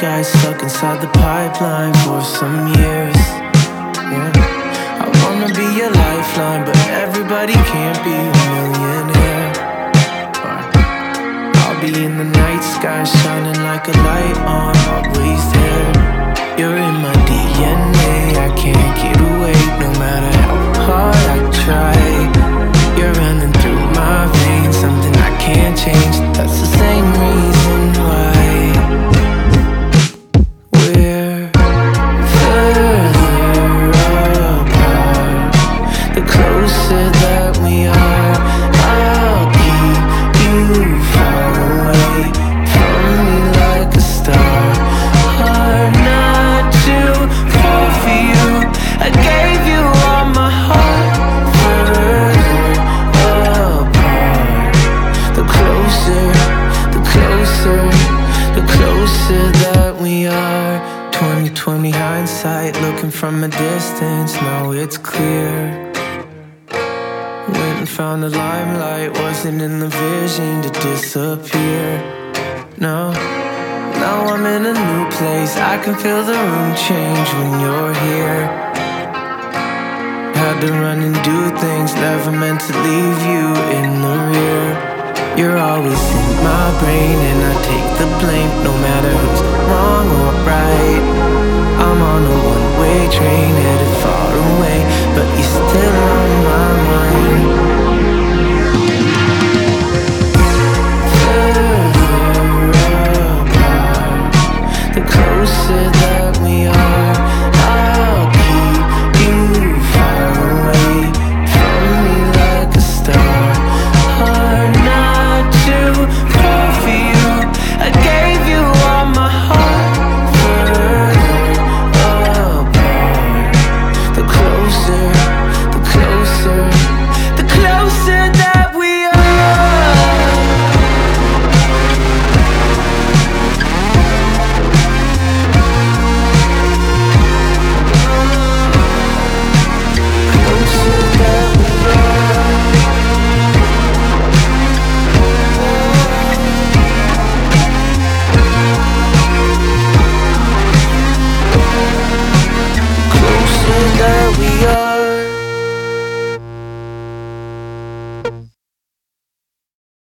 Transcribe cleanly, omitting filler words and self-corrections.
guy stuck inside the pipeline for some years. Yeah, I wanna be your lifeline, but everybody can't be a millionaire. I'll be in the night sky, shining like a light on, always there. You're in my DNA, I can't get away, no matter how hard I try. You're running through my veins, something I can't change. That's the same reason why we're further apart. The closer that we are, I'll keep you far away from me like a star. Hard not to fall for you, I gave you all my heart. Further apart. The closer, the closer, the closer that we are. 2020 hindsight, looking from a distance, now it's clear. Went and found the limelight, wasn't in the vision to disappear. No, now I'm in a new place, I can feel the room change when you're here. Had to run and do things, never meant to leave you in the rear. You're always in my brain and I take the blame, no matter who's wrong or right. I'm on a one-way train headed far away, but you're still on my mind.